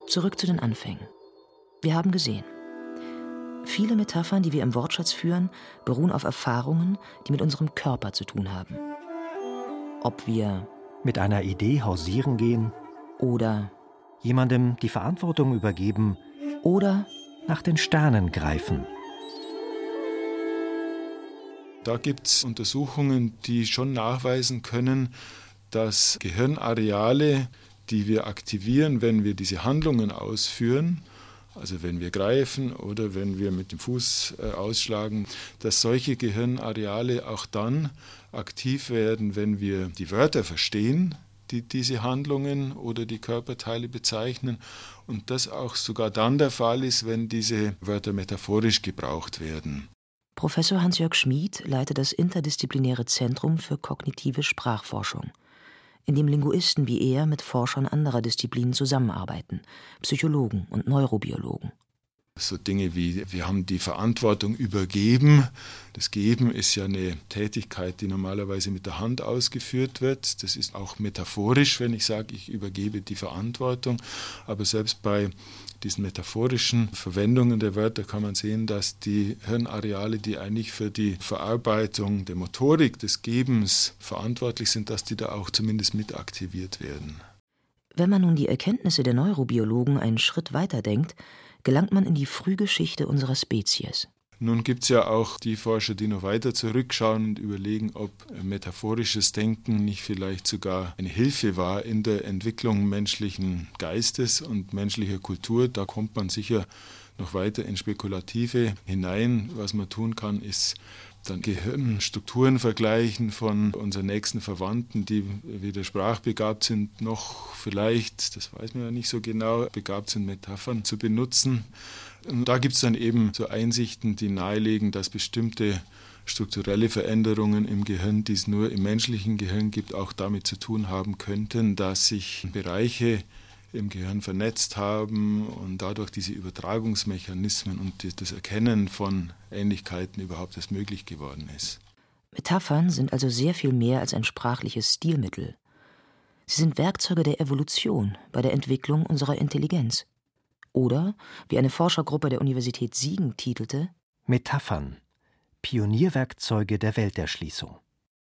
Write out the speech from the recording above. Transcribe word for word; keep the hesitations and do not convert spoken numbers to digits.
Zurück zu den Anfängen. Wir haben gesehen, viele Metaphern, die wir im Wortschatz führen, beruhen auf Erfahrungen, die mit unserem Körper zu tun haben. Ob wir mit einer Idee hausieren gehen oder jemandem die Verantwortung übergeben oder nach den Sternen greifen. Da gibt es Untersuchungen, die schon nachweisen können, dass Gehirnareale, die wir aktivieren, wenn wir diese Handlungen ausführen, also wenn wir greifen oder wenn wir mit dem Fuß äh, ausschlagen, dass solche Gehirnareale auch dann aktiv werden, wenn wir die Wörter verstehen, die diese Handlungen oder die Körperteile bezeichnen, und das auch sogar dann der Fall ist, wenn diese Wörter metaphorisch gebraucht werden. Professor Hans-Jörg Schmid leitet das interdisziplinäre Zentrum für kognitive Sprachforschung, in dem Linguisten wie er mit Forschern anderer Disziplinen zusammenarbeiten, Psychologen und Neurobiologen. So Dinge wie, wir haben die Verantwortung übergeben. Das Geben ist ja eine Tätigkeit, die normalerweise mit der Hand ausgeführt wird. Das ist auch metaphorisch, wenn ich sage, ich übergebe die Verantwortung. Aber selbst bei diesen metaphorischen Verwendungen der Wörter kann man sehen, dass die Hirnareale, die eigentlich für die Verarbeitung der Motorik des Gebens verantwortlich sind, dass die da auch zumindest mit aktiviert werden. Wenn man nun die Erkenntnisse der Neurobiologen einen Schritt weiter denkt, gelangt man in die Frühgeschichte unserer Spezies. Nun gibt es ja auch die Forscher, die noch weiter zurückschauen und überlegen, ob metaphorisches Denken nicht vielleicht sogar eine Hilfe war in der Entwicklung menschlichen Geistes und menschlicher Kultur. Da kommt man sicher noch weiter in Spekulative hinein. Was man tun kann, ist dann Gehirnstrukturen vergleichen von unseren nächsten Verwandten, die weder sprachbegabt sind, noch vielleicht, das weiß man ja nicht so genau, begabt sind, Metaphern zu benutzen. Und da gibt es dann eben so Einsichten, die nahelegen, dass bestimmte strukturelle Veränderungen im Gehirn, die es nur im menschlichen Gehirn gibt, auch damit zu tun haben könnten, dass sich Bereiche im Gehirn vernetzt haben und dadurch diese Übertragungsmechanismen und das Erkennen von Ähnlichkeiten überhaupt erst möglich geworden ist. Metaphern sind also sehr viel mehr als ein sprachliches Stilmittel. Sie sind Werkzeuge der Evolution bei der Entwicklung unserer Intelligenz. Oder, wie eine Forschergruppe der Universität Siegen titelte, Metaphern, Pionierwerkzeuge der Welterschließung.